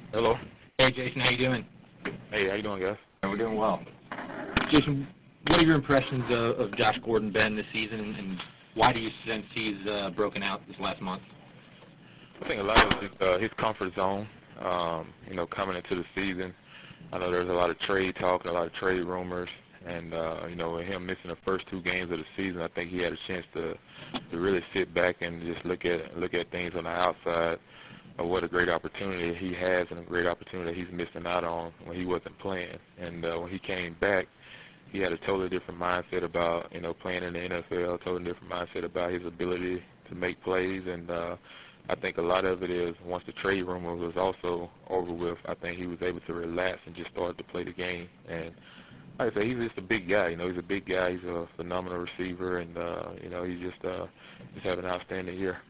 Hello. Hey, Jason, how you doing? Hey, how you doing, guys? We're doing well. Jason, what are your impressions of Josh Gordon-Ben this season, and why do you sense he's broken out this last month? I think a lot of his comfort zone, coming into the season. I know there's a lot of trade talk, a lot of trade rumors, and, with him missing the first 2 games of the season, I think he had a chance to really sit back and just look at things on the outside of what a great opportunity he has and a great opportunity he's missing out on when he wasn't playing. And when he came back, he had a totally different mindset about, playing in the NFL, totally different mindset about his ability to make plays. And I think a lot of it is once the trade rumor was also over with, I think he was able to relax and just start to play the game. And like I say, he's just a big guy. He's a big guy. He's a phenomenal receiver, and he's just having an outstanding year.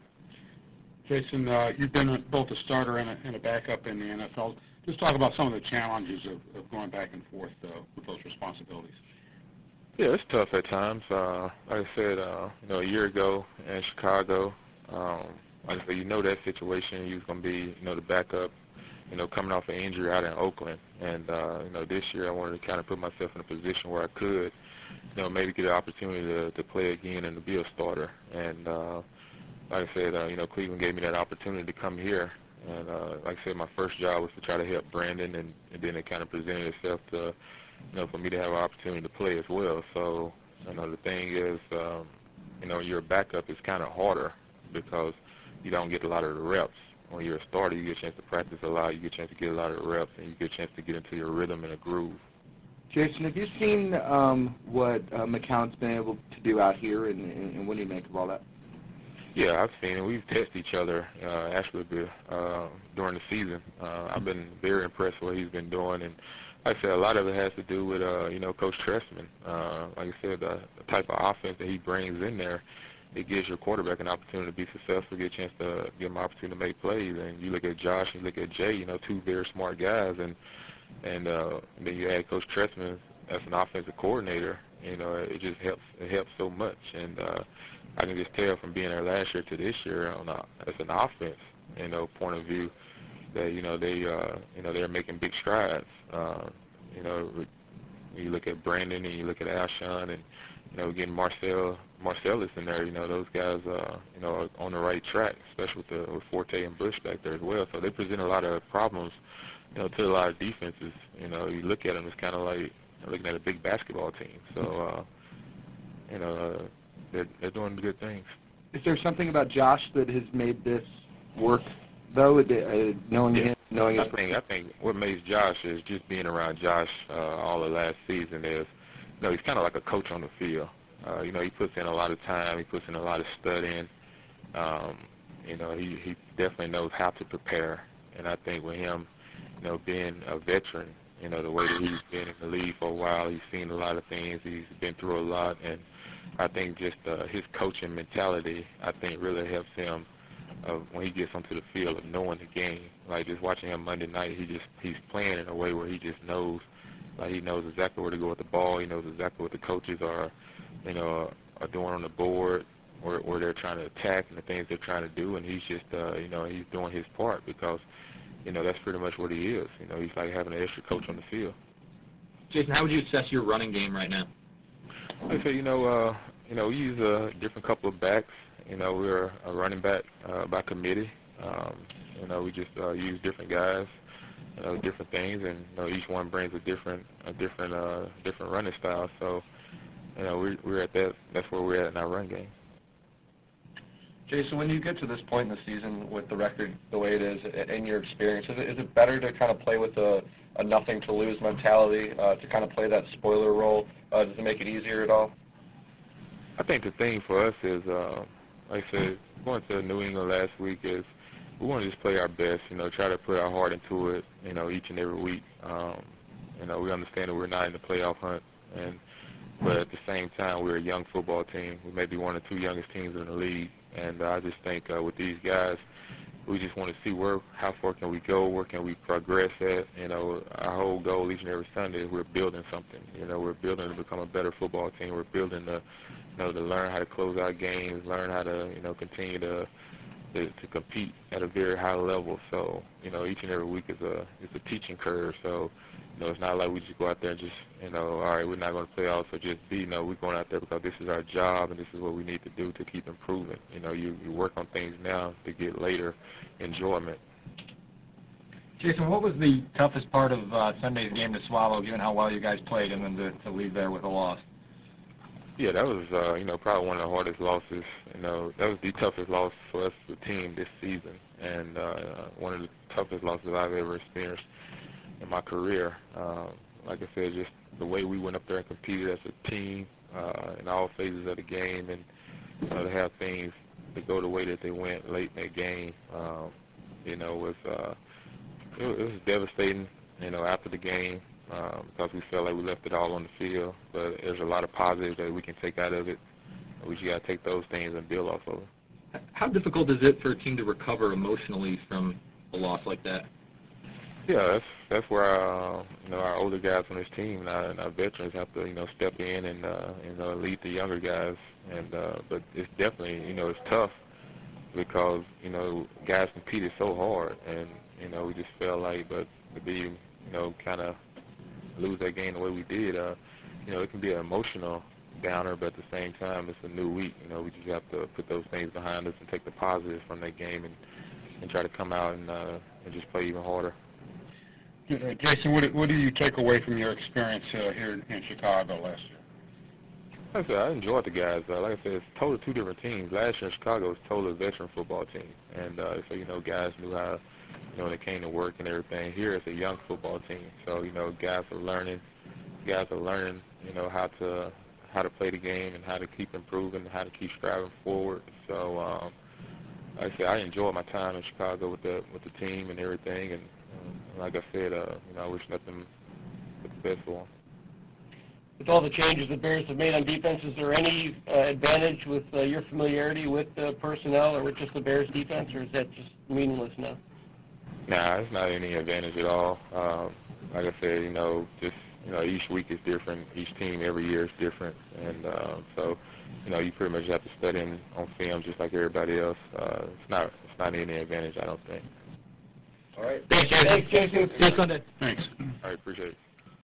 Jason, you've been both a starter and a backup in the NFL. Just talk about some of the challenges of going back and forth with those responsibilities. Yeah, it's tough at times. Like I said, a year ago in Chicago, like I said, that situation. He was going to be, the backup, coming off an injury out in Oakland. And, this year I wanted to kind of put myself in a position where I could, maybe get an opportunity to play again and to be a starter. And, like I said, Cleveland gave me that opportunity to come here. And, like I said, my first job was to try to help Brandon, and then it kind of presented itself to, for me to have an opportunity to play as well. So, the thing is, you're a backup is kind of harder because you don't get a lot of the reps. When you're a starter, you get a chance to practice a lot, you get a chance to get a lot of reps, and you get a chance to get into your rhythm and a groove. Jason, have you seen what McCown's been able to do out here, and what do you make of all that? Yeah, I've seen it. We've tested each other actually during the season. I've been very impressed with what he's been doing, and like I said, a lot of it has to do with Coach Trestman. Like I said, the type of offense that he brings in there, it gives your quarterback an opportunity to be successful, get a chance to give him an opportunity to make plays. And you look at Josh, you look at Jay, 2 very smart guys, and then you add Coach Trestman as an offensive coordinator. It just helps. It helps so much, and I can just tell from being there last year to this year as an offense, point of view, that they're making big strides. You look at Brandon and you look at Alshon and getting Marcellus in there. Those guys are on the right track, especially with Forte and Bush back there as well. So they present a lot of problems, to a lot of defenses. You look at them, it's kind of like looking at a big basketball team. So they're doing good things. Is there something about Josh that has made this work, though, knowing him, knowing his... I think what makes Josh is just being around Josh all the last season is, he's kind of like a coach on the field. He puts in a lot of time. He puts in a lot of studying. He definitely knows how to prepare. And I think with him, being a veteran, the way that he's been in the league for a while, he's seen a lot of things. He's been through a lot. And I think just his coaching mentality, I think, really helps him when he gets onto the field of knowing the game. Like just watching him Monday night, he's playing in a way where he just knows. Like he knows exactly where to go with the ball. He knows exactly what the coaches are doing on the board, where they're trying to attack and the things they're trying to do. And he's just, he's doing his part because, that's pretty much what he is. He's like having an extra coach on the field. Jason, how would you assess your running game right now? Like I say, we use a different couple of backs. We're a running back by committee. We just use different guys, different things, and each one brings a different running style. So, we're at that. That's where we're at in our run game. Jason, when you get to this point in the season with the record the way it is, in your experience, is it better to kind of play with a nothing-to-lose mentality, to kind of play that spoiler role? Does it make it easier at all? I think the thing for us is, like I said, going to New England last week is we want to just play our best, try to put our heart into it, each and every week. We understand that we're not in the playoff hunt, but at the same time, we're a young football team. We may be one of the 2 youngest teams in the league, and I just think with these guys, we just want to see how far can we go, where can we progress at. Our whole goal each and every Sunday is we're building something. We're building to become a better football team. We're building to learn how to close out games, learn how to, continue to, to compete at a very high level. So, you know, each and every week is a teaching curve. So, you know, it's not like we just go out there and just, you know, all right, we're not going to play out, so just be. No, we're going out there because this is our job and this is what we need to do to keep improving. You know, you work on things now to get later enjoyment. Jason, what was the toughest part of Sunday's game to swallow, given how well you guys played, and then to leave there with a loss? Yeah, that was, you know, probably one of the hardest losses. You know, that was the toughest loss for us, the team, this season, and one of the toughest losses I've ever experienced in my career. Like I said, just the way we went up there and competed as a team in all phases of the game, and you know, to have things to go the way that they went late in that game, you know, it was devastating, you know, after the game. Because we felt like we left it all on the field, but there's a lot of positives that we can take out of it. We just got to take those things and build off of it. How difficult is it for a team to recover emotionally from a loss like that? Yeah, that's where you know, our older guys on this team and our veterans have to, you know, step in and you know, lead the younger guys. And but it's definitely, you know, it's tough because, you know, guys competed so hard, and you know, we just felt like, but to be, you know, kind of lose that game the way we did, you know, it can be an emotional downer, but at the same time, it's a new week. You know, we just have to put those things behind us and take the positives from that game and try to come out and just play even harder. Jason, what do you take away from your experience here in Chicago last year? Like I said, I enjoyed the guys. Like I said, it's totally two different teams. Last year in Chicago, it was totally a veteran football team, and so, you know, guys knew how, you know, when they came to work and everything. Here it's a young football team, so, you know, guys are learning, you know, how to play the game and how to keep improving and how to keep striving forward. So, like I said, I enjoyed my time in Chicago with the team and everything, and like I said, you know, I wish nothing but the best for them. With all the changes the Bears have made on defense, is there any advantage with your familiarity with the personnel or with just the Bears defense, or is that just meaningless now? Nah, it's not any advantage at all. Like I said, you know, just, you know, each week is different. Each team every year is different, and so, you know, you pretty much have to study on film just like everybody else. It's not any advantage, I don't think. All right. Thanks, Jason. Thanks, Jason. See you Sunday. Thanks. I appreciate it.